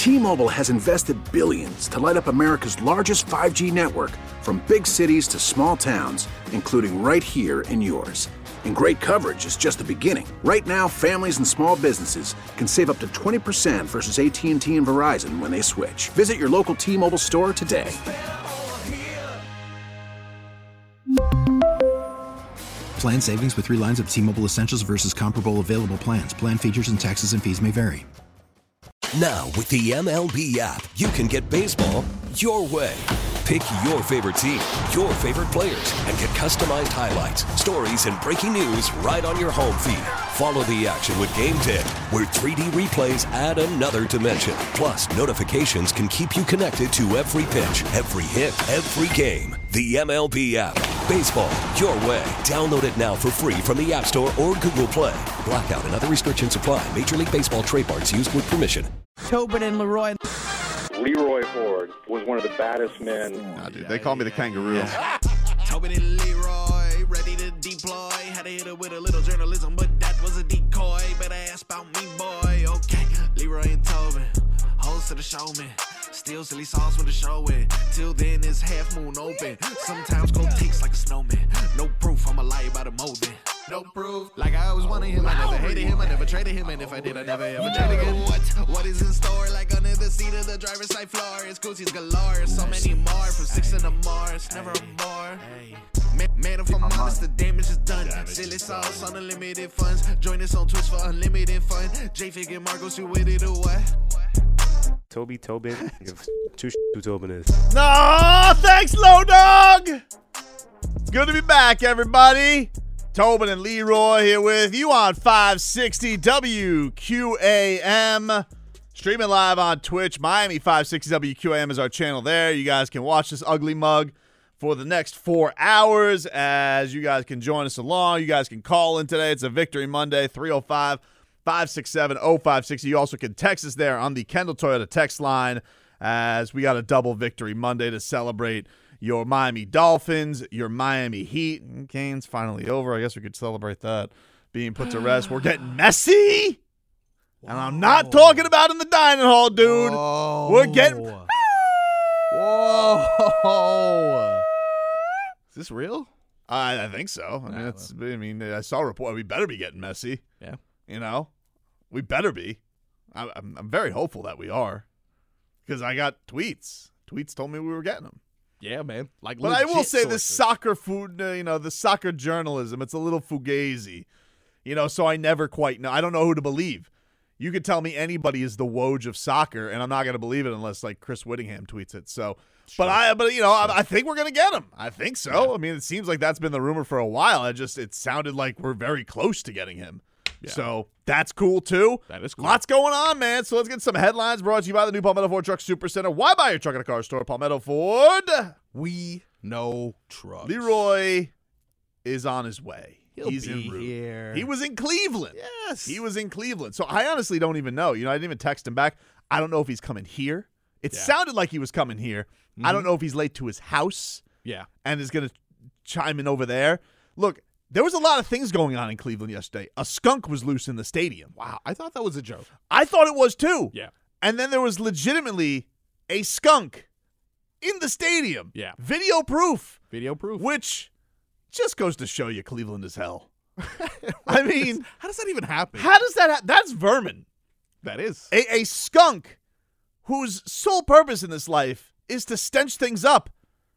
T-Mobile has invested billions to light up America's largest 5G network, from big cities to small towns, including right here in yours. And great coverage is just the beginning. Right now, families and small businesses can save up to 20% versus AT&T and Verizon when they switch. Visit your local T-Mobile store today. Plan savings with 3 lines of T-Mobile Essentials versus comparable available plans. Plan features and taxes and fees may vary. Now, with the MLB app, you can get baseball your way. Pick your favorite team, your favorite players, and get customized highlights, stories, and breaking news right on your home feed. Follow the action with Game Day, where 3D replays add another dimension. Plus, notifications can keep you connected to every pitch, every hit, every game. The MLB app. Baseball your way. Download it now for free from the App Store or Google Play. Blackout and other restrictions apply. Major League Baseball trademarks used with permission. Tobin and Leroy. Leroy Ford was one of the baddest men. Nah, dude, they call me the kangaroo. Tobin and Leroy, ready to deploy. Had to hit it with a little journalism, but that was a decoy. Better ask about me, boy. Okay, Leroy and Tobin, host of the show, man. Still silly songs for the show, and till then it's half moon open. Sometimes go ticks like a snowman. No proof, I'm a lie about a molding. No proof. Like I always wanted him, I never hated him, I never traded him, and if I did, I never ever traded again. What is in store? Like under the seat of the driver's side floor, it's Gucci's galore. So many more from 6 in the Mars, never a bar. Man, if I'm honest, the damage is done. Silly sauce on unlimited funds. Join us on Twitch for unlimited fun. J-Fig and Marcos, you with it or what? Toby Tobin. Two Tobin is. No, thanks, Low Dog. It's good to be back, everybody. Tobin and Leroy here with you on 560 WQAM. Streaming live on Twitch. Miami 560 WQAM is our channel there. You guys can watch this ugly mug for the next 4 hours as you guys can join us along. You guys can call in today. It's a Victory Monday, 305-567-0560. You also can text us there on the Kendall Toyota text line as we got a double Victory Monday to celebrate your Miami Dolphins, your Miami Heat. Game's finally over. I guess we could celebrate that being put to rest. We're getting messy. Whoa. And I'm not talking about in the dining hall, dude. Whoa. We're getting... Whoa. Is this real? I think so. I mean, I saw a report. We better be getting messy. Yeah. You know? We better be. I'm very hopeful that we are. Because I got tweets. Tweets told me we were getting them. Yeah, man. Like, but I will say the soccer food, the soccer journalism, it's a little fugazi. So I never quite know. I don't know who to believe. You could tell me anybody is the Woj of soccer, and I'm not going to believe it unless, like, Chris Whittingham tweets it. So, sure. I think we're going to get him. I think so. Yeah. I mean, it seems like that's been the rumor for a while. It sounded like we're very close to getting him. Yeah. So that's cool, too. That is cool. Lots going on, man. So let's get some headlines brought to you by the new Palmetto Ford Truck Supercenter. Why buy your truck at a car store? Palmetto Ford. We know trucks. Leroy is on his way. He's en route. Here. He was in Cleveland. Yes. He was in Cleveland. So I honestly don't even know. I didn't even text him back. I don't know if he's coming here. It sounded like he was coming here. Mm-hmm. I don't know if he's late to his house. Yeah. And is going to chime in over there. Look, there was a lot of things going on in Cleveland yesterday. A skunk was loose in the stadium. Wow. I thought that was a joke. I thought it was too. Yeah. And then there was legitimately a skunk in the stadium. Yeah. Video proof. Which just goes to show you Cleveland is hell. I mean, how does that even happen? That's vermin. That is. A skunk whose sole purpose in this life is to stench things up.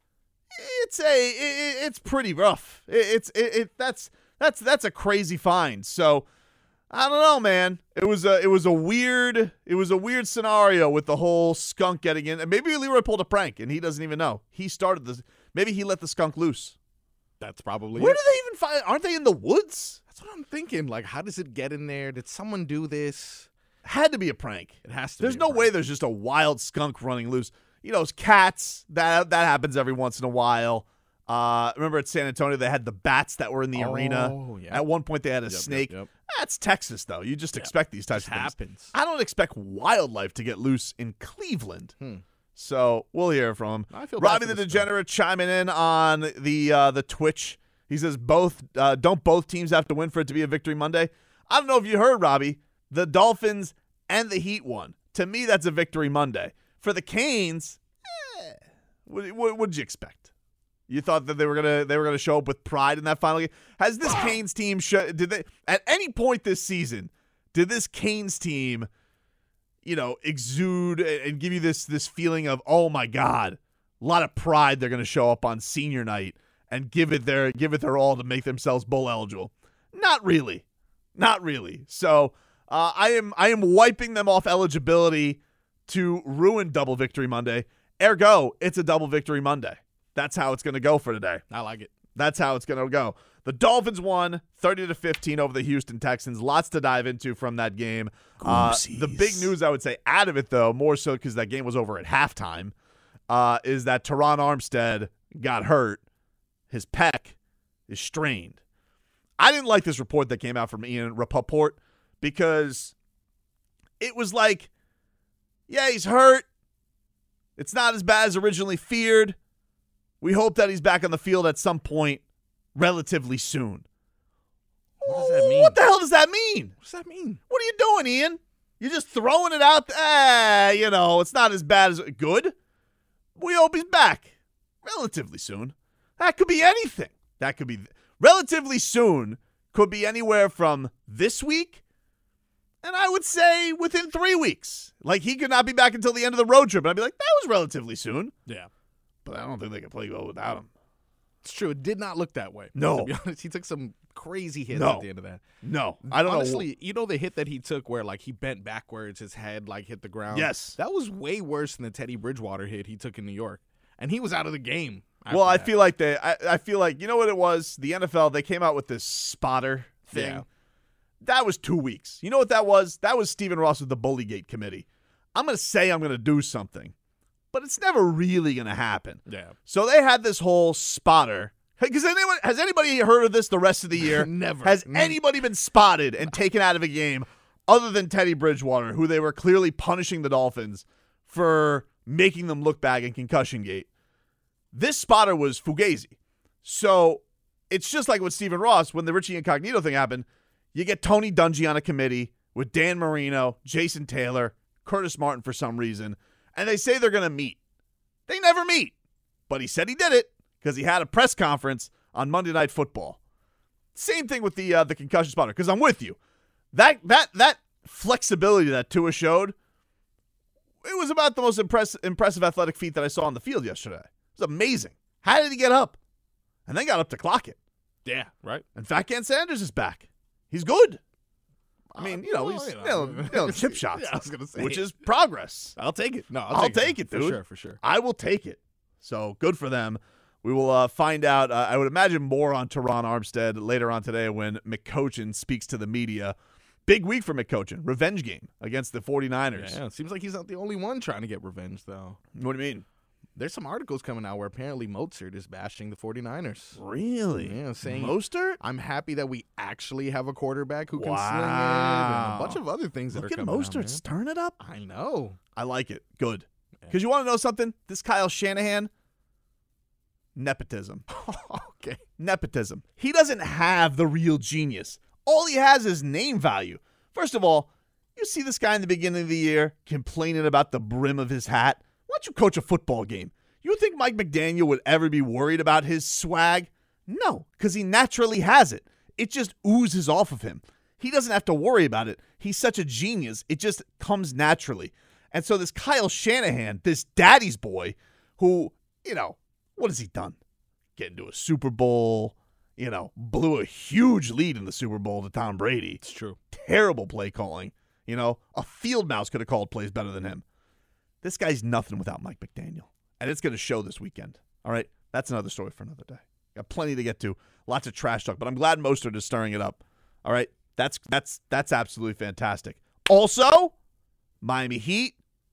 It's pretty rough. That's a crazy find. So I don't know, man. It was a weird scenario with the whole skunk getting in. And maybe Leroy pulled a prank and he doesn't even know. He started this. Maybe he let the skunk loose. That's probably Where do they even find? Aren't they in the woods? That's what I'm thinking. Like, how does it get in there? Did someone do this? Had to be a prank. It has to. There's no way there's just a wild skunk running loose. It's cats. That happens every once in a while. Remember at San Antonio, they had the bats that were in the arena. Yeah. At one point, they had a snake. Yep. That's Texas, though. You just expect these types of things. Happens. I don't expect wildlife to get loose in Cleveland. So we'll hear from him. I feel Robbie the Degenerate chiming in on the Twitch. He says don't both teams have to win for it to be a Victory Monday? I don't know if you heard, Robbie. The Dolphins and the Heat won. To me, that's a victory Monday. For the Canes, what did you expect? You thought that they were gonna show up with pride in that final game? Has this Canes team did they at any point this season? Did this Canes team, exude and give you this feeling of, oh my God, a lot of pride? They're gonna show up on senior night and give it their all to make themselves bowl eligible. Not really. So I am wiping them off eligibility to ruin Double Victory Monday. Ergo, it's a Double Victory Monday. That's how it's going to go for today. I like it. That's how it's going to go. The Dolphins won 30-15 over the Houston Texans. Lots to dive into from that game. The big news, I would say, out of it, though, more so because that game was over at halftime, is that Teron Armstead got hurt. His pec is strained. I didn't like this report that came out from Ian Rapoport because it was like, yeah, he's hurt. It's not as bad as originally feared. We hope that he's back on the field at some point relatively soon. What does that mean? What the hell does that mean? What does that mean? What are you doing, Ian? You're just throwing it out there. It's not as bad as good. We hope he's back relatively soon. That could be anything. That could be relatively soon. Could be anywhere from this week, and I would say within 3 weeks. Like, he could not be back until the end of the road trip, and I'd be like, that was relatively soon. Yeah. But I don't think they can play well without him. It's true. It did not look that way. No. To be honest, he took some crazy hits at the end of that. No. I don't know. Honestly, the hit that he took where, he bent backwards, his head, hit the ground? Yes. That was way worse than the Teddy Bridgewater hit he took in New York. And he was out of the game. Well, I feel like you know what it was? The NFL, they came out with this spotter thing. Yeah. That was 2 weeks. You know what that was? That was Stephen Ross with the Bullygate Committee. I'm going to say I'm going to do something, but it's never really going to happen. Yeah. So they had this whole spotter. Because has anybody heard of this the rest of the year? Never. Has anybody been spotted and taken out of a game other than Teddy Bridgewater, who they were clearly punishing the Dolphins for making them look bad in Concussion Gate? This spotter was Fugazi. So it's just like with Stephen Ross, when the Richie Incognito thing happened, you get Tony Dungy on a committee with Dan Marino, Jason Taylor, Curtis Martin for some reason, and they say they're going to meet. They never meet. But he said he did it because he had a press conference on Monday Night Football. Same thing with the concussion spotter, because I'm with you. That flexibility that Tua showed, it was about the most impressive athletic feat that I saw on the field yesterday. It was amazing. How did he get up? And then got up to clock it. Yeah, right. And Fat Can Sanders is back. He's good. I mean, he's chip shots. Yeah, I was gonna say, which is progress. I'll take it. No, I'll take it, dude. For sure. I will take it. So good for them. We will find out. I would imagine more on Teron Armstead later on today when McCochin speaks to the media. Big week for McCochin. Revenge game against the 49ers. Yeah, it seems like he's not the only one trying to get revenge, though. What do you mean? There's some articles coming out where apparently Mostert is bashing the 49ers. Really? Yeah, saying Mostert? I'm happy that we actually have a quarterback who can sling it, and a bunch of other things that are coming out. Look at Mostert stirring it up. I know. I like it. Good. Because you want to know something? This Kyle Shanahan, nepotism. Okay. Nepotism. He doesn't have the real genius. All he has is name value. First of all, you see this guy in the beginning of the year complaining about the brim of his hat. Why don't you coach a football game? You think Mike McDaniel would ever be worried about his swag? No, because he naturally has it. It just oozes off of him. He doesn't have to worry about it. He's such a genius. It just comes naturally. And so this Kyle Shanahan, this daddy's boy, who, what has he done? Get into a Super Bowl, blew a huge lead in the Super Bowl to Tom Brady. It's true. Terrible play calling. A field mouse could have called plays better than him. This guy's nothing without Mike McDaniel. And it's going to show this weekend. All right? That's another story for another day. Got plenty to get to. Lots of trash talk. But I'm glad Mostert is stirring it up. All right? That's absolutely fantastic. Also, Miami Heat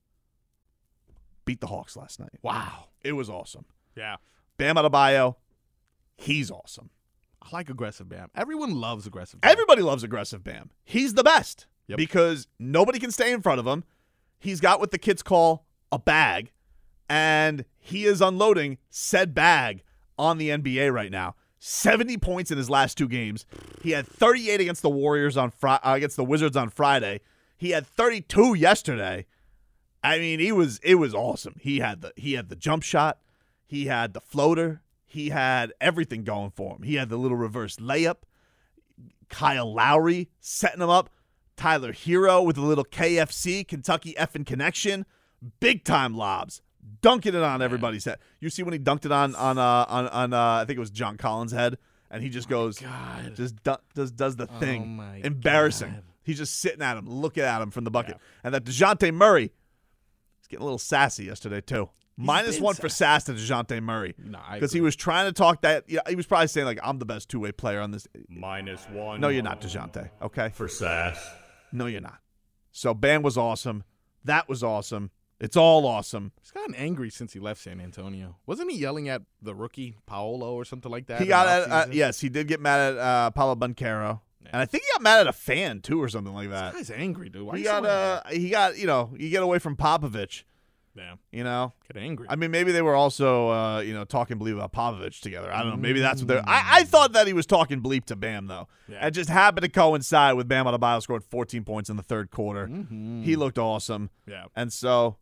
beat the Hawks last night. Wow. It was awesome. Yeah. Bam Adebayo, he's awesome. I like aggressive Bam. Everyone loves aggressive Bam. Everybody loves aggressive Bam. He's the best Yep. because nobody can stay in front of him. He's got what the kids call a bag, and he is unloading said bag on the NBA right now. 70 points in his last 2 games. He had 38 against the Warriors against the Wizards on Friday. He had 32 yesterday. I mean, it was awesome. He had the jump shot, he had the floater, he had everything going for him. He had the little reverse layup. Kyle Lowry setting him up. Tyler Hero with a little KFC, Kentucky effing connection. Big time lobs. Dunking it on everybody's head. You see when he dunked it on I think it was John Collins' head, and he just goes, just does the thing. Embarrassing. God. He's just sitting at him, looking at him from the bucket. Yeah. And that DeJounte Murray, he's getting a little sassy yesterday too. -1 for sass to DeJounte Murray. Because he was trying to talk that. Yeah, he was probably saying, like, I'm the best two-way player on this. -1. No, you're not, DeJounte, okay? For sass. No, you're not. So Bam was awesome. That was awesome. It's all awesome. He's gotten angry since he left San Antonio. Wasn't he yelling at the rookie, Paolo, or something like that? He got yes, he did get mad at Paolo Banchero. Yeah. And I think he got mad at a fan, too, or something like that. This guy's angry, dude. Why he got, you get away from Popovich. Yeah. Get angry. I mean, maybe they were also, talking bleep about Popovich together. I don't know. Maybe that's what they're. I thought that he was talking bleep to Bam, though. Yeah. It just happened to coincide with Bam Adebayo scored 14 points in the third quarter. Mm-hmm. He looked awesome. Yeah. And so,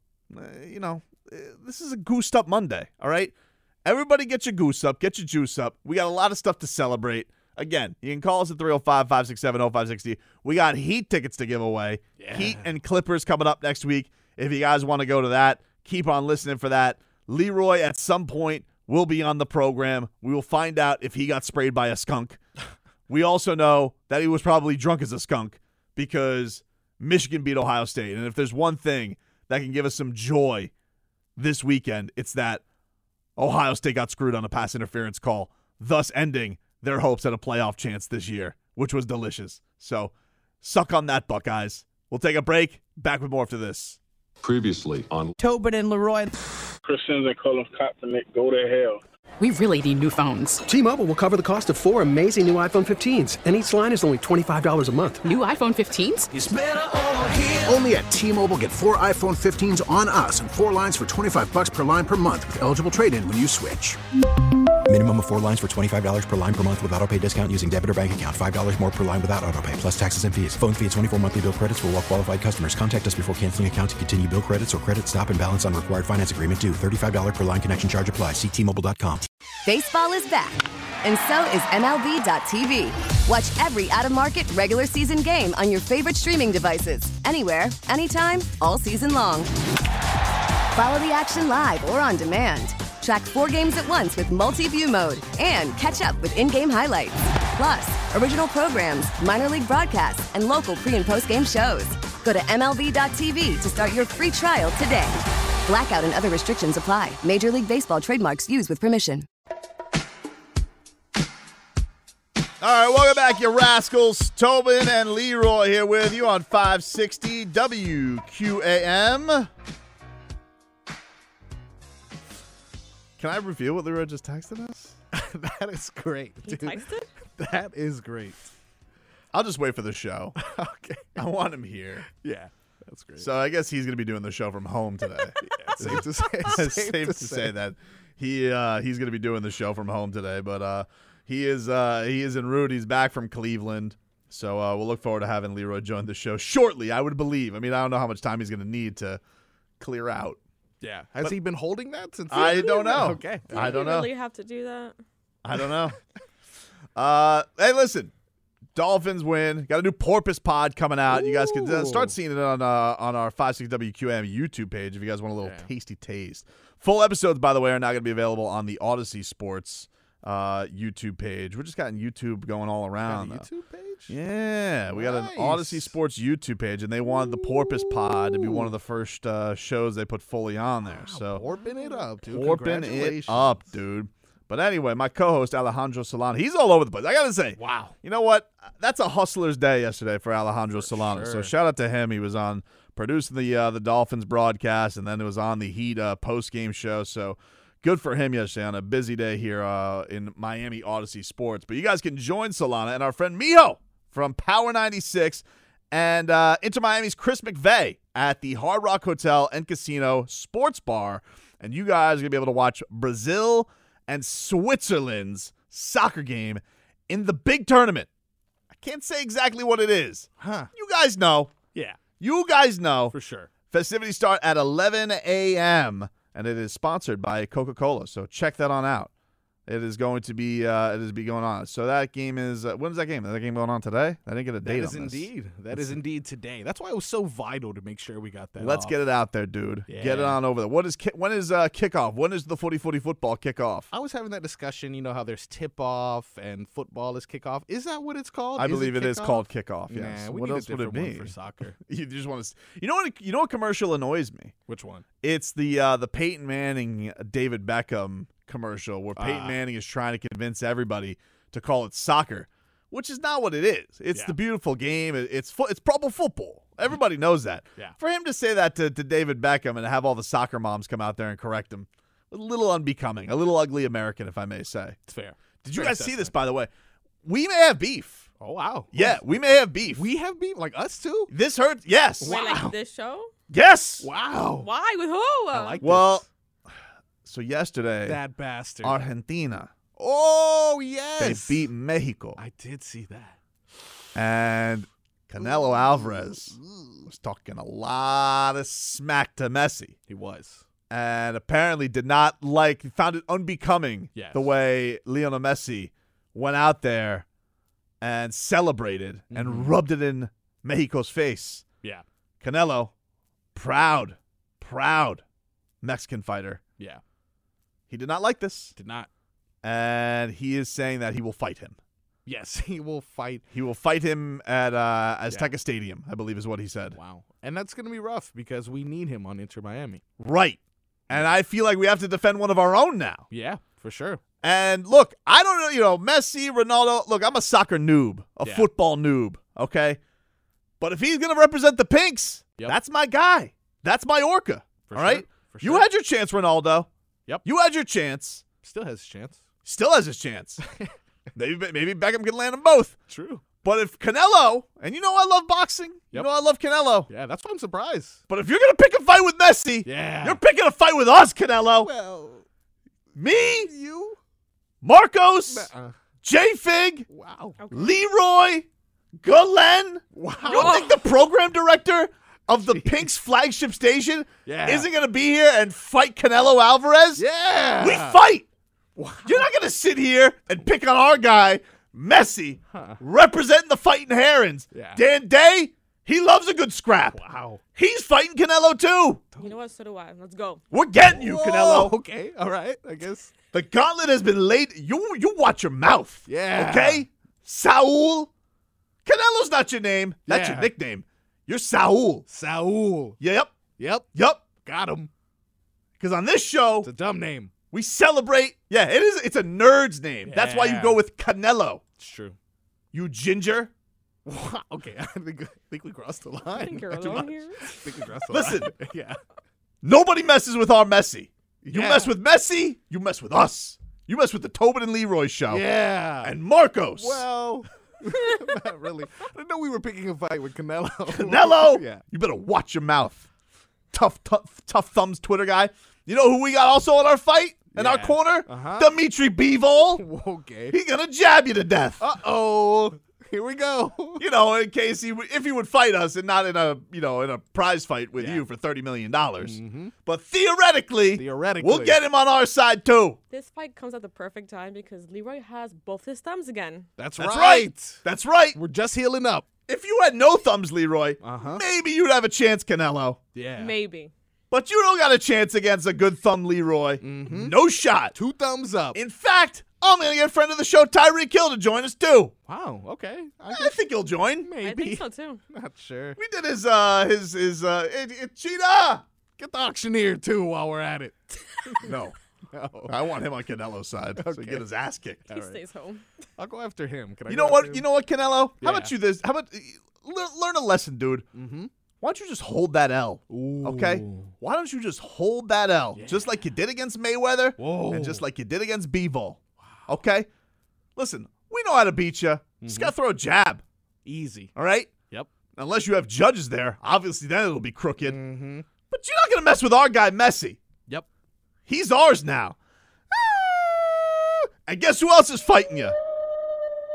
this is a goosed up Monday, all right? Everybody get your goose up, get your juice up. We got a lot of stuff to celebrate. Again, you can call us at 305-567-0560. We got Heat tickets to give away. Yeah. Heat and Clippers coming up next week. If you guys want to go to that, keep on listening for that. Leroy, at some point, will be on the program. We will find out if he got sprayed by a skunk. We also know that he was probably drunk as a skunk because Michigan beat Ohio State. And if there's one thing that can give us some joy this weekend, it's that Ohio State got screwed on a pass interference call, thus ending their hopes at a playoff chance this year, which was delicious. So suck on that, Buckeyes. We'll take a break. Back with more after this. Previously on Tobin and Leroy. Christians and Colin Kaepernick go to hell. We really need new phones. T-Mobile will cover the cost of 4 amazing new iPhone 15s, and each line is only $25 a month. New iPhone 15s? It's better over here. Only at T-Mobile, get 4 iPhone 15s on us and 4 lines for $25 per line per month with eligible trade-in when you switch. Minimum of 4 lines for $25 per line per month with auto pay discount using debit or bank account. $5 more per line without auto pay, plus taxes and fees. Phone fee at 24 monthly bill credits for well-qualified customers. Contact us before canceling account to continue bill credits or credit stop and balance on required finance agreement due. $35 per line connection charge applies. See T-Mobile.com. Baseball is back, and so is MLB.tv. Watch every out-of-market regular season game on your favorite streaming devices. Anywhere, anytime, all season long. Follow the action live or on demand. Track 4 games at once with multi-view mode and catch up with in-game highlights. Plus, original programs, minor league broadcasts, and local pre- and post-game shows. Go to MLB.tv to start your free trial today. Blackout and other restrictions apply. Major League Baseball trademarks used with permission. All right, welcome back, you rascals. Tobin and Leroy here with you on 560 WQAM. Can I reveal what Leroy just texted us? That is great, dude. He texted? That is great. I'll just wait for the show. Okay. I want him here. Yeah, that's great. So I guess he's going to be doing the show from home today. Yeah, safe to say. It's safe to say that he's going to be doing the show from home today. But he is en route. He's back from Cleveland. So we'll look forward to having Leroy join the show shortly, I would believe. I mean, I don't know how much time he's going to need to clear out. Yeah. Has he been holding that since? I don't know. Okay. I don't know. Really have to do that? I don't know. Hey, listen. Dolphins win. Got a new Porpoise pod coming out. You guys can start seeing it on our 56WQAM YouTube page if you guys want a little tasty taste. Full episodes, by the way, are now going to be available on the Odyssey Sports YouTube page. We're just got YouTube going all around. Got a YouTube page? Yeah, we got an Odyssey Sports YouTube page, and they wanted the Porpoise Pod to be one of the first shows they put fully on there. So warping it up, dude. Warping it up, dude. But anyway, my co-host Alejandro Solana, he's all over the place. I gotta say, wow. You know what? That's a hustler's day yesterday for Alejandro Solana. Sure. So shout out to him. He was on producing the Dolphins broadcast, and then it was on the Heat post-game show. So good for him yesterday on a busy day here in Miami Odyssey Sports. But you guys can join Solana and our friend Miho from Power 96 and Inter Miami's Chris McVeigh at the Hard Rock Hotel and Casino Sports Bar. And you guys are going to be able to watch Brazil and Switzerland's soccer game in the big tournament. I can't say exactly what it is. Huh. You guys know. Yeah. You guys know. For sure. Festivities start at 11 a.m., and it is sponsored by Coca-Cola, so check that on out. It is going to be going on. So that game is when is that game? Is that game going on today? I didn't get a date on this. That is indeed today. That's why it was so vital to make sure we got that. Let's get it out there, dude. Yeah. Get it on over there. When is kickoff? When is the 40-40 football kickoff? I was having that discussion. You know how there's tip-off and football is kickoff. Is that what it's called? I believe it is called kickoff. Yes. Nah, we what need else a would it different be one for soccer? You just want to. You know what commercial annoys me? Which one? It's the Peyton Manning David Beckham commercial where Peyton Manning is trying to convince everybody to call it soccer, which is not what it is. It's the beautiful game. It's pro football. Everybody knows that. Yeah. For him to say that to David Beckham and have all the soccer moms come out there and correct him, a little unbecoming, a little ugly American, if I may say. It's fair. Did you guys see this, by the way? We may have beef. Oh, wow. Yeah, we may have beef. We have beef? Like us too? This hurts. Yes. Wait, like this show? Yes. Wow. Why? With who? I like this. So yesterday, that bastard. Argentina. Oh, yes. They beat Mexico. I did see that. And Canelo Alvarez was talking a lot of smack to Messi. He was. And apparently found it unbecoming the way Lionel Messi went out there and celebrated and rubbed it in Mexico's face. Yeah. Canelo, proud Mexican fighter. Yeah. He did not like this. Did not. And he is saying that he will fight him. Yes, he will fight. He will fight him at Azteca Stadium, I believe is what he said. Wow. And that's going to be rough because we need him on Inter Miami. Right. And I feel like we have to defend one of our own now. Yeah, for sure. And look, I don't know, Messi, Ronaldo. Look, I'm a soccer noob, a football noob, okay? But if he's going to represent the Pinks, that's my guy. That's my Orca, all right? For sure. You had your chance, Ronaldo. Yep. You had your chance. Still has his chance. Still has his chance. Maybe Beckham can land them both. True. But if Canelo, and I love boxing. You know I love Canelo. Yeah, that's why I'm surprised. But if you're going to pick a fight with Messi, you're picking a fight with us, Canelo. Well, me, you, Marcos, J-Fig, wow, Leroy, Galen. Wow. You don't think the program director of the Pinks flagship station isn't going to be here and fight Canelo Alvarez? Yeah. We fight. Wow. You're not going to sit here and pick on our guy, Messi, representing the Fighting Herons. Yeah. Dan Day, he loves a good scrap. Wow. He's fighting Canelo too. You know what? So do I. Let's go. We're getting you, Canelo. Okay. All right. I guess. The gauntlet has been laid. You watch your mouth. Yeah. Okay? Saul. Canelo's not your name. That's Yeah. your nickname. You're Saul. Saul. Yep. Yep. Got him. Because on this show, It's a dumb name. we celebrate. Yeah, it is. It's a nerd's name. That's why you Yeah. go with Canelo. It's true. You ginger. Wow. Okay. I think we crossed the line. I think you're Too alone much. here. I think we crossed the Listen. line. Yeah. Nobody messes with our Messi. You Yeah. mess with Messi, you mess with us. You mess with the Tobin and Leroy show. Yeah. And Marcos. Well, not really. I didn't know we were picking a fight with Canelo. Canelo, Yeah. you better watch your mouth. Tough thumbs Twitter guy. You know who we got also in our fight? In our Yeah. corner? Uh-huh. Dimitri Bivol. Okay. He's going to jab you to death. Uh-oh. Here we go. In case if he would fight us and not in a prize fight with you for $30 million. But theoretically, we'll get him on our side too. This fight comes at the perfect time because Leroy has both his thumbs again. That's right. right. That's right. We're just healing up. If you had no thumbs, Leroy, maybe you'd have a chance, Canelo. Yeah. Maybe. But you don't got a chance against a good thumb, Leroy. No shot. 2 thumbs up. In fact, I'm going to get a friend of the show, Tyreek Hill, to join us too. Wow. Okay. I think he'll join. Maybe. I think so too. Not sure. We did his Cheetah. Get the auctioneer too while we're at it. No. No. I want him on Canelo's side so he get his ass kicked. He stays home. I'll go after him. Can I You go know what? after him? You know what, Canelo? Yeah. How about you this? How about learn a lesson, dude? Why don't you just hold that L? Okay? Why don't you just hold that L? Just like you did against Mayweather and just like you did against Bivol. Okay? Listen, we know how to beat you. Just got to throw a jab. Easy. All right? Yep. Unless you have judges there. Obviously, then it'll be crooked. But you're not going to mess with our guy, Messi. Yep. He's ours now. And guess who else is fighting you?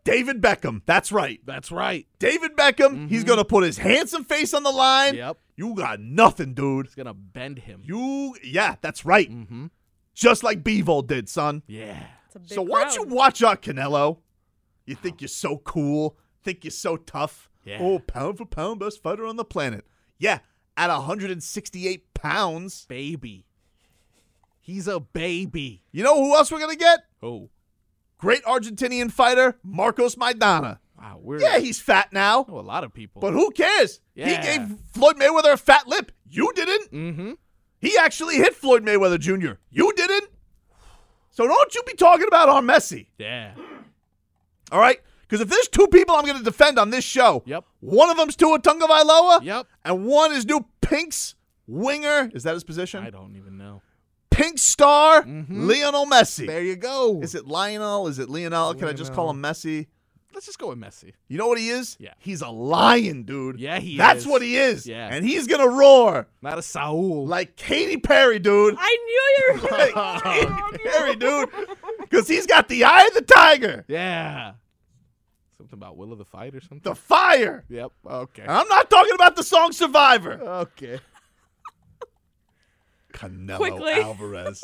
David Beckham. That's right. That's right. David Beckham. He's going to put his handsome face on the line. Yep. You got nothing, dude. He's going to bend him. Yeah, that's right. Just like Bivol did, son. Yeah. So why don't you watch out, Canelo? You think you're so cool. Think you're so tough. Yeah. Oh, pound for pound, best fighter on the planet. Yeah, at 168 pounds. Baby. He's a baby. You know who else we're going to get? Oh. Great Argentinian fighter, Marcos Maidana. Wow. Yeah, he's fat now. A lot of people. But who cares? Yeah. He gave Floyd Mayweather a fat lip. You didn't. Mm-hmm. He actually hit Floyd Mayweather Jr. You didn't. So don't you be talking about our Messi. Yeah. All right? Because if there's two people I'm going to defend on this show, one of them's Tua Tagovailoa, and one is new Pink's winger. Is that his position? I don't even know. Pink star, Lionel Messi. There you go. Is it Lionel? Is it Lionel? Can I just call him Messi? Let's just go with Messi. You know what he is? Yeah. He's a lion, dude. Yeah, he is. That's what he is. Yeah. And he's going to roar. Not a Saul. Like Katy Perry, dude. I knew you were going Like Katy Perry, dude. Because he's got the eye of the tiger. Yeah. Something about Will of the Fight or something? The fire. Yep. Okay. And I'm not talking about the song Survivor. Okay. Canelo Alvarez.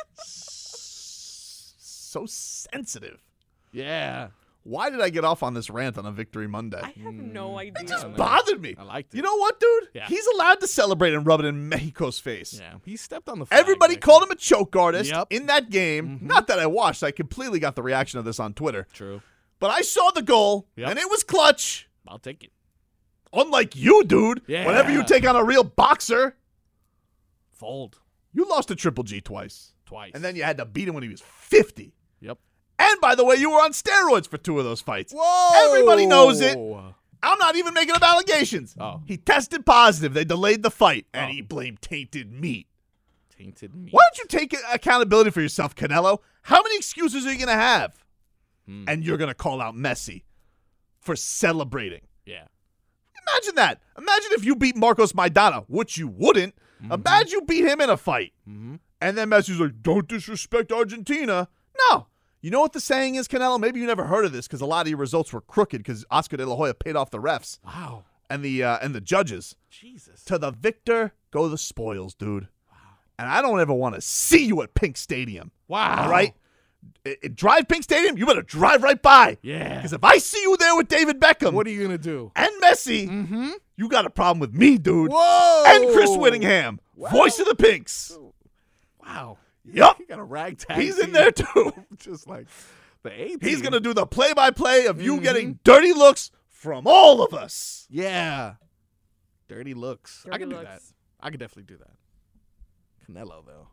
So sensitive. Yeah. Why did I get off on this rant on a Victory Monday? I have no idea. It just bothered me. I liked it. You know what, dude? Yeah. He's allowed to celebrate and rub it in Mexico's face. Yeah. He stepped on the flag. Everybody called him a choke artist Yep. in that game. Not that I watched. I completely got the reaction of this on Twitter. True. But I saw the goal, and it was clutch. I'll take it. Unlike you, dude. Yeah. Whenever you take on a real boxer, Fold. you lost to Triple G twice. Twice. And then you had to beat him when he was 50. Yep. And by the way, you were on steroids for 2 of those fights. Whoa. Everybody knows it. I'm not even making up allegations. Oh. He tested positive. They delayed the fight, and he blamed tainted meat. Tainted meat. Why don't you take accountability for yourself, Canelo? How many excuses are you going to have? And you're going to call out Messi for celebrating. Yeah. Imagine that. Imagine if you beat Marcos Maidana, which you wouldn't. Imagine you beat him in a fight. And then Messi's like, don't disrespect Argentina. No. You know what the saying is, Canelo? Maybe you never heard of this because a lot of your results were crooked because Oscar De La Hoya paid off the refs. Wow. And the judges. Jesus. To the victor go the spoils, dude. Wow. And I don't ever want to see you at Pink Stadium. Wow. All right? Drive Pink Stadium, you better drive right by. Yeah. Because if I see you there with David Beckham. What are you going to do? And Messi, you got a problem with me, dude. Whoa. And Chris Whittingham, voice of the Pinks. Wow. Yup. You got a ragtag. He's in there, too. Just like the A-team. He's going to do the play-by-play of you getting dirty looks from all of us. Yeah. Dirty looks. I Dirty can do looks. that. I could definitely do that. Canelo, though.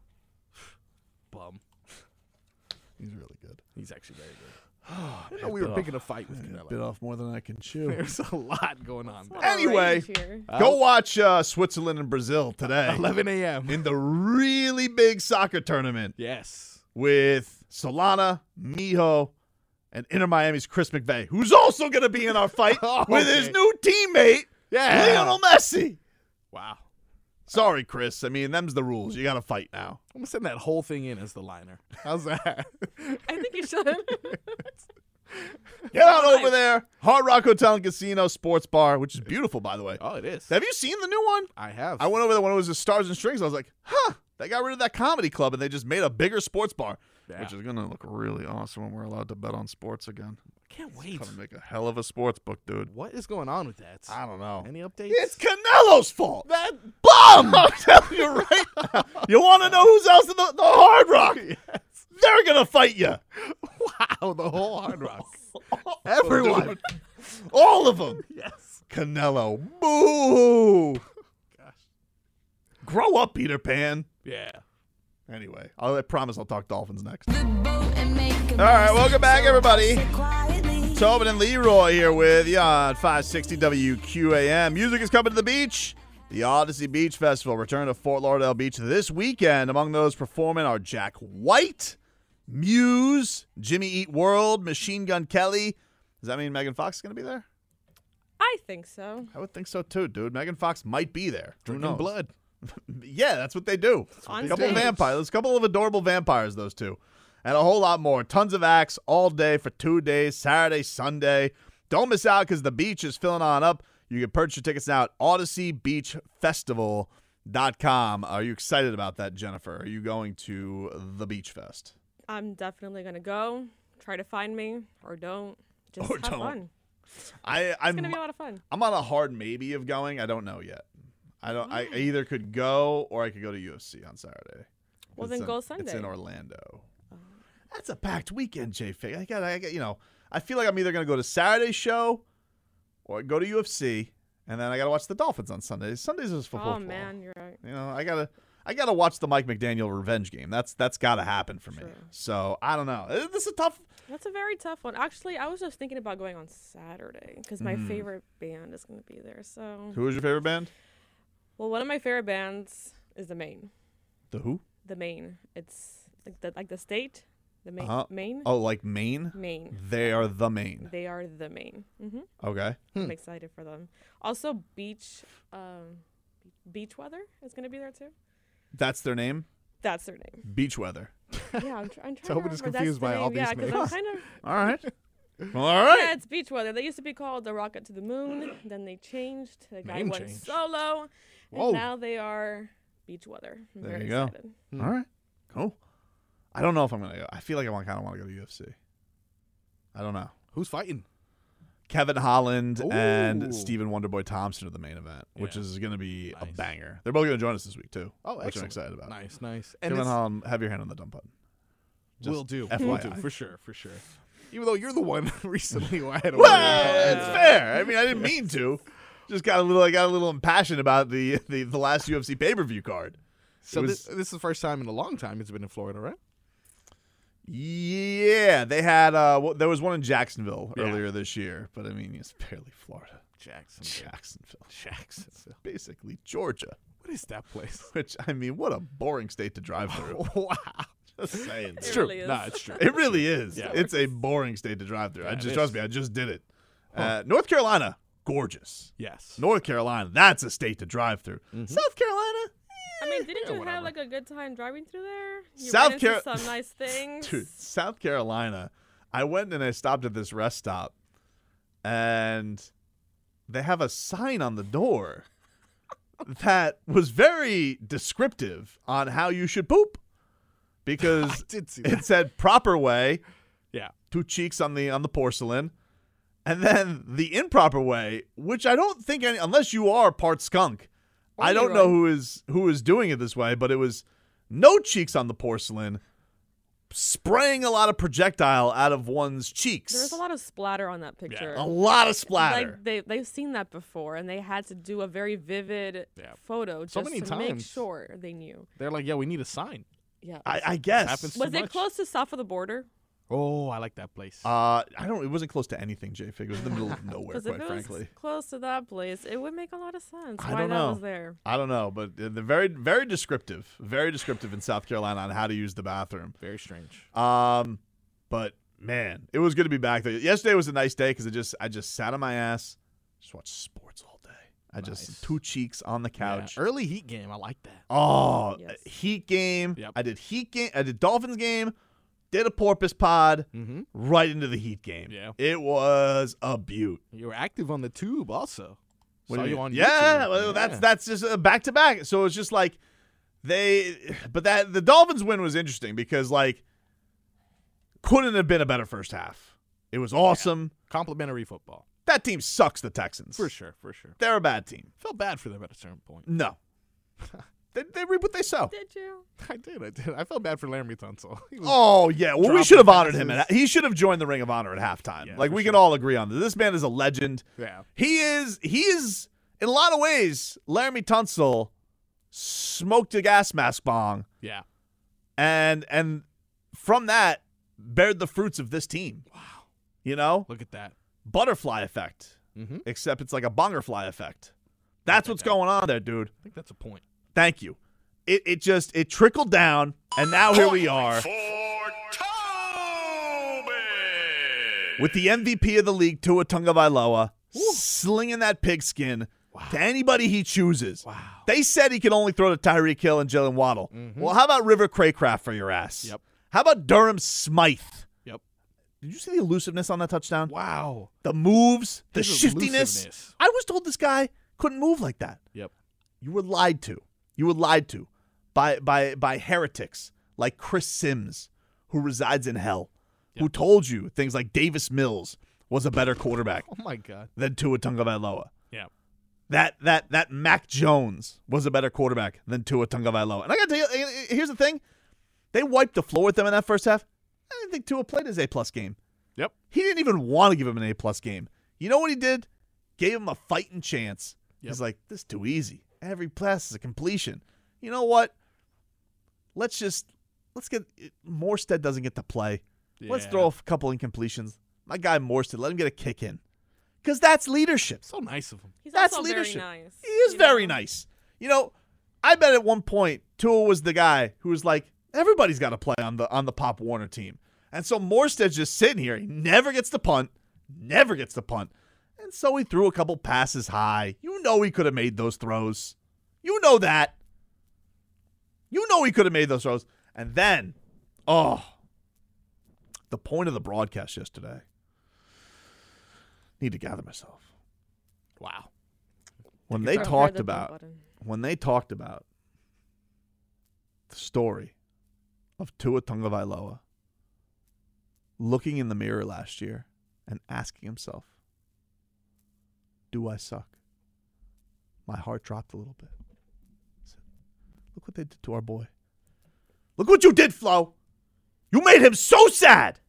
Bum. He's really good. He's actually very good. I didn't know we were picking a fight with Canelo. Bit off more than I can chew. There's a lot going on. Anyway, go watch Switzerland and Brazil today. 11 a.m. In the really big soccer tournament. Yes. With Solana, Mijo, and Inter Miami's Chris McVeigh, who's also going to be in our fight with his new teammate, Lionel Messi. Wow. Sorry, Chris. I mean, them's the rules. You got to fight now. I'm going to send that whole thing in as the liner. How's that? I think you should. Get on over there. Hard Rock Hotel and Casino Sports Bar, which is beautiful, by the way. Oh, it is. Have you seen the new one? I have. I went over there when it was just Stars and Strings. I was like, they got rid of that comedy club and they just made a bigger sports bar, which is going to look really awesome when we're allowed to bet on sports again. Can't wait. It's going to make a hell of a sports book, dude. What is going on with that? I don't know. Any updates? It's Canelo's fault. That bum. I'm telling you right now. You want to know who's else in the Hard Rock? Yes. They're going to fight you. Wow, the whole Hard Rock. Everyone. Dude. All of them. Yes. Canelo. Boo. Gosh. Grow up, Peter Pan. Yeah. Anyway, I promise I'll talk Dolphins next. All right, welcome back, everybody. Tobin and Leroy here with you on 560 WQAM. Music is coming to the beach. The Odyssey Beach Festival return to Fort Lauderdale Beach this weekend. Among those performing are Jack White, Muse, Jimmy Eat World, Machine Gun Kelly. Does that mean Megan Fox is going to be there? I think so. I would think so too, dude. Megan Fox might be there. Drinking blood. Yeah, that's what they do. On A couple of stage. vampires. A couple of adorable vampires, those two. and a whole lot more. Tons of acts all day for 2 days, Saturday, Sunday. Don't miss out because the beach is filling on up. You can purchase your tickets now at OdysseyBeachFestival.com. Are you excited about that, Jennifer? Are you going to the Beach Fest? I'm definitely going to go. Try to find me or don't. Just have fun. It's going to be a lot of fun. I'm on a hard maybe of going. I don't know yet. I either could go or I could go to UFC on Saturday. Well, then go Sunday. It's in Orlando. That's a packed weekend, J-Fig. I got, I feel like I'm either going to go to Saturday's show or go to UFC, and then I got to watch the Dolphins on Sundays. Sundays is for football. Oh, man, you're right. I got to watch the Mike McDaniel revenge game. That's got to happen for me. So, I don't know. This is tough. That's a very tough one. Actually, I was just thinking about going on Saturday because my favorite band is going to be there. So, who is your favorite band? Well, one of my favorite bands is The Maine. The who? The Maine. It's like the state. The Maine. Maine? Oh, like Maine? Maine. They are the Maine. They are the Maine. Mm-hmm. Okay. I'm excited for them. Also, Beach Weather is going to be there too. That's their name? That's their name. Beach Weather. Yeah, I'm trying to Tobin is confused by all these names. Yeah, because I'm kind of... All right. Well, all right. Yeah, it's Beach Weather. They used to be called The Rocket to the Moon. Then they changed. The guy went solo. And now they are Beach Weather. I'm there very you excited. Go. All right. Cool. I don't know if I'm going to go. I feel like I kind of want to go to UFC. I don't know. Who's fighting? Kevin Holland and Stephen Wonderboy Thompson are the main event, which is going to be a banger. They're both going to join us this week, too. Oh, which I'm excited about. Nice. And Kevin Holland, have your hand on the dump button. Will do. FYI. Will do, for sure. Even though you're the one recently who I had it's fair. I mean, I didn't mean to. Just got a little impassioned about the last UFC pay-per-view card. So this is the first time in a long time it's been in Florida, right? Yeah, they had there was one in Jacksonville earlier this year, but I mean it's barely Florida. Jacksonville. Basically Georgia. What is that place? Which I mean, what a boring state to drive through. Wow. Just saying. It's true. Really no, it's true. It really is. Yeah. It's a boring state to drive through. Yeah, Trust me, I just did it. North Carolina, gorgeous. Yes. North Carolina, that's a state to drive through. Mm-hmm. South Carolina. I mean, didn't you have like a good time driving through there? You South Carolina, some nice things. Dude, South Carolina. I went and I stopped at this rest stop, and they have a sign on the door that was very descriptive on how you should poop, because I did see that. It said proper way. Yeah, 2 cheeks on the porcelain, and then the improper way, which I don't think unless you are part skunk. I don't know who is doing it this way, but it was no cheeks on the porcelain, spraying a lot of projectile out of one's cheeks. There's a lot of splatter on that picture. A lot of splatter. Like they've seen that before, and they had to do a very vivid photo just to make sure they knew. They're like, yeah, we need a sign. Yeah, I guess. Was it close to south of the border? Oh, I like that place. It wasn't close to anything, J-Fig. It was in the middle of nowhere, quite frankly. If it was close to that place, it would make a lot of sense I why don't that know. was there. I don't know, but they're very, very descriptive. Very descriptive in South Carolina on how to use the bathroom. Very strange. But man, it was good to be back there. Yesterday was a nice day because I just sat on my ass, just watched sports all day. I just 2 cheeks on the couch. Yeah. Early Heat game, I like that. Oh, yes. Heat game. Yep. I did Heat game. I did Dolphins game. Did a Porpoise pod right into the Heat game. Yeah. It was a beaut. You were active on the tube also. Saw you on YouTube. Yeah, well, that's just back to back. So it's just like the Dolphins win was interesting because like couldn't have been a better first half. It was awesome. Yeah. Complimentary football. That team sucks, the Texans. For sure. They're a bad team. Felt bad for them at a certain point. No. They reap what they sow. Did you? I did. I felt bad for Laramie Tunsil. Oh, yeah. Well, we should have honored him. He should have joined the Ring of Honor at halftime. Yeah, like, we can all agree on this. This man is a legend. Yeah. He is, in a lot of ways, Laramie Tunsil smoked a gas mask bong. Yeah. And from that, bared the fruits of this team. Wow. You know? Look at that. Butterfly effect. Mm-hmm. Except it's like a bongerfly effect. That's what's going on there, dude. I think that's a point. Thank you. It trickled down, and now here we are. With the MVP of the league, Tua Tagovailoa, slinging that pigskin to anybody he chooses. Wow. They said he could only throw to Tyreek Hill and Jalen Waddle. Mm-hmm. Well, how about River Craycraft for your ass? Yep. How about Durham Smythe? Yep. Did you see the elusiveness on that touchdown? Wow. The moves, the His shiftiness. elusiveness. I was told this guy couldn't move like that. Yep. You were lied to. You were lied to by heretics like Chris Sims, who resides in hell, who told you things like Davis Mills was a better quarterback Oh my God. than Tua Tagovailoa. Yeah. That Mac Jones was a better quarterback than Tua Tagovailoa. And I got to tell you, here's the thing. They wiped the floor with them in that first half. I didn't think Tua played his A-plus game. Yep. He didn't even want to give him an A-plus game. You know what he did? Gave him a fighting chance. Yep. He's like, this is too easy. Every pass is a completion. You know what? Let's get Morstead doesn't get to play. Yeah. Let's throw a couple incompletions. My guy Morstead, let him get a kick in. Because that's leadership. So nice of him. He's That's also leadership. very nice. He is very nice. You know, I bet at one point Tua was the guy who was like, everybody's got to play on the Pop Warner team. And so Morstead's just sitting here. He never gets the punt. And so he threw a couple passes high. You know he could have made those throws. You know that. You know he could have made those throws. And then, the point of the broadcast yesterday. Need to gather myself. Wow. When they talked about the story of Tua Tagovailoa looking in the mirror last year and asking himself, do I suck? My heart dropped a little bit. I said, look what they did to our boy. Look what you did, Flo. You made him so sad.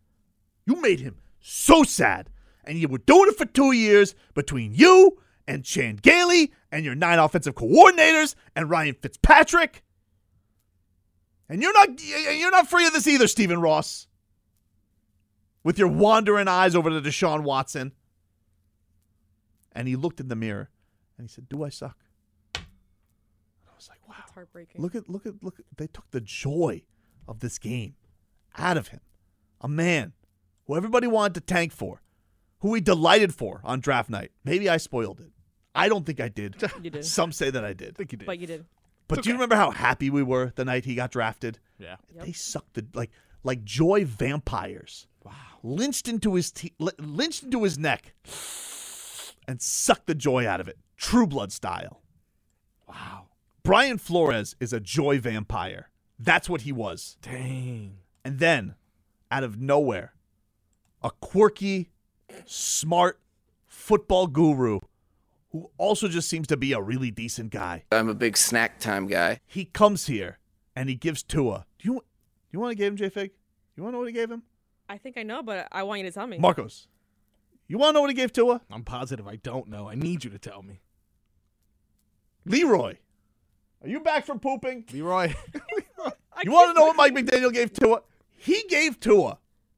And you were doing it for 2 years between you and Chan Gailey and your 9 offensive coordinators and Ryan Fitzpatrick. And you're not free of this either, Stephen Ross. With your wandering eyes over to Deshaun Watson. And he looked in the mirror and he said, do I suck? And I was like, wow. That's heartbreaking. Look at they took the joy of this game out of him. A man who everybody wanted to tank for, who we delighted for on draft night. Maybe I spoiled it. I don't think I did. You did. Some say that I did. I think you did. But you did. But do you remember how happy we were the night he got drafted? Yeah. Yep. They sucked like joy vampires. Wow. Lynched into his neck and sucked the joy out of it. True Blood style. Wow. Brian Flores is a joy vampire. That's what he was. Dang. And then, out of nowhere, a quirky, smart football guru who also just seems to be a really decent guy. I'm a big snack time guy. He comes here and he gives Tua. Do you want to give him, J-Fig? You want to know what he gave him? I think I know, but I want you to tell me. Marcos, you want to know what he gave Tua? I'm positive I don't know. I need you to tell me. Leroy, are you back from pooping? Leroy. You want to know what Mike McDaniel gave Tua? He gave Tua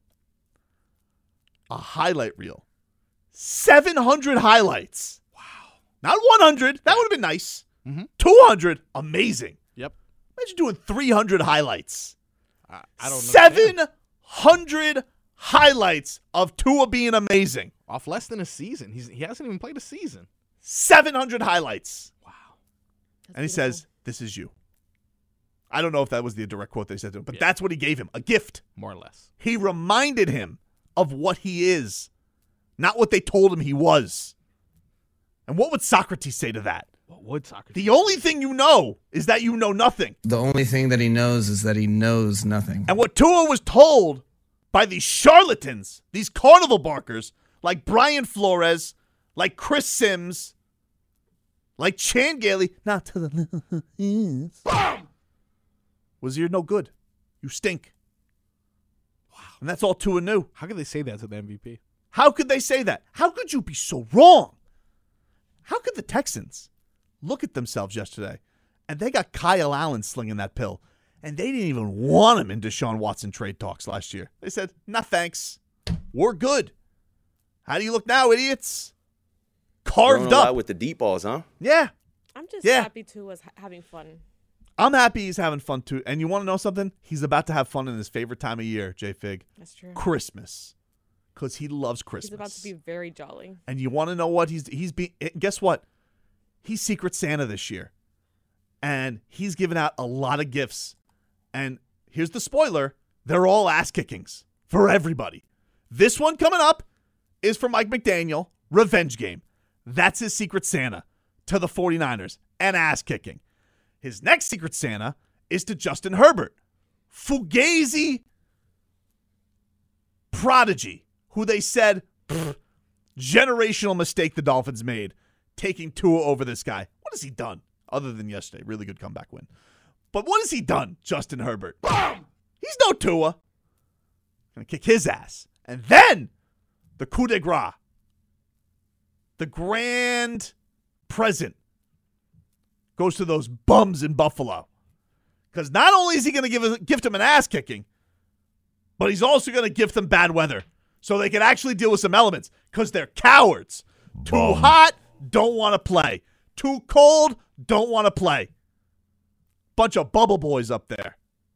a highlight reel. 700 highlights. Wow. Not 100. That would have been nice. Mm-hmm. 200. Amazing. Yep. Imagine doing 300 highlights. I don't know. 700 highlights of Tua being amazing. Off less than a season. He hasn't even played a season. 700 highlights. Wow. And he says, this is you. I don't know if that was the direct quote they said to him, but that's what he gave him, a gift. More or less. He reminded him of what he is, not what they told him he was. And what would Socrates say to that? What would Socrates The only thing you know is that you know nothing. The only thing that he knows is that he knows nothing. And what Tua was told by these charlatans, these carnival barkers, like Brian Flores, like Chris Sims, like Chan Gailey, not to the little was you're no good. You stink. Wow. And that's all Tua knew. How could they say that to the MVP? How could they say that? How could you be so wrong? How could the Texans look at themselves yesterday and they got Kyle Allen slinging that pill and they didn't even want him in Deshaun Watson trade talks last year? They said, nah, thanks. We're good. How do you look now, idiots? Carved up. With the deep balls, huh? Yeah. I'm just happy Tua's having fun. I'm happy he's having fun, too. And you want to know something? He's about to have fun in his favorite time of year, J-Fig. That's true. Christmas. Because he loves Christmas. He's about to be very jolly. And you want to know what he's being? Guess what? He's Secret Santa this year. And he's giving out a lot of gifts. And here's the spoiler. They're all ass kickings for everybody. This one coming up is for Mike McDaniel, revenge game. That's his Secret Santa to the 49ers, and ass kicking. His next Secret Santa is to Justin Herbert, Fugazi prodigy, who they said, generational mistake the Dolphins made, taking Tua over this guy. What has he done other than yesterday? Really good comeback win. But what has he done, Justin Herbert? He's no Tua. Gonna kick his ass. And then the coup de grace, the grand present, goes to those bums in Buffalo. Because not only is he going to gift them an ass kicking, but he's also going to gift them bad weather so they can actually deal with some elements, because they're cowards. Too hot, don't want to play. Too cold, don't want to play. Bunch of bubble boys up there.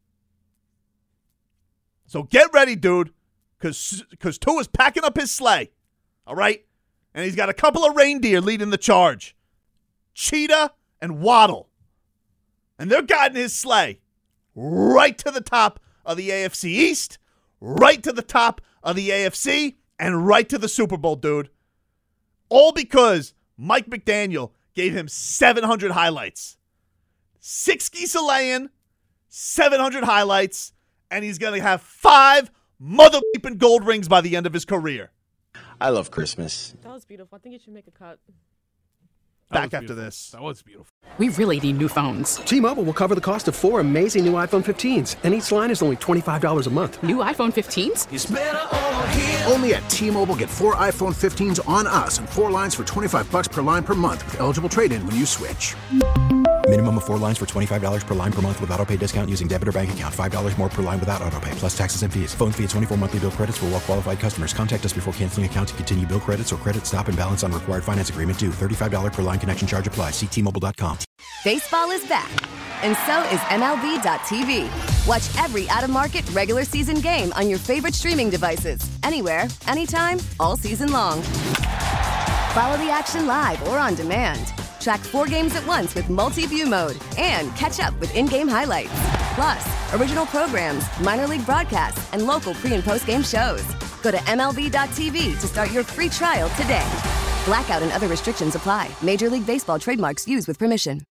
So get ready, dude, because Tua's packing up his sleigh, all right? And he's got a couple of reindeer leading the charge. Cheetah and Waddle. And they're guiding his sleigh right to the top of the AFC East, right to the top of the AFC, and right to the Super Bowl, dude. All because Mike McDaniel gave him 700 highlights. 6 geese a-laying, 700 highlights, and he's going to have 5 mother-bleeping gold rings by the end of his career. I love Christmas. That was beautiful. I think you should make a cut. Back after this. That was beautiful. We really need new phones. T-Mobile will cover the cost of 4 amazing new iPhone 15s, and each line is only $25 a month. New iPhone 15s? It's better over here. Only at T-Mobile, get 4 iPhone 15s on us and 4 lines for $25 per line per month with eligible trade-in when you switch. Minimum of 4 lines for $25 per line per month with autopay discount using debit or bank account. $5 more per line without autopay, plus taxes and fees. Phone fee at 24 monthly bill credits for well-qualified customers. Contact us before canceling account to continue bill credits or credit stop and balance on required finance agreement due. $35 per line connection charge applies. See T-Mobile.com. Baseball is back, and so is MLB.tv. Watch every out-of-market regular season game on your favorite streaming devices. Anywhere, anytime, all season long. Follow the action live or on demand. Track 4 games at once with multi-view mode and catch up with in-game highlights. Plus, original programs, minor league broadcasts, and local pre- and post-game shows. Go to MLB.tv to start your free trial today. Blackout and other restrictions apply. Major League Baseball trademarks used with permission.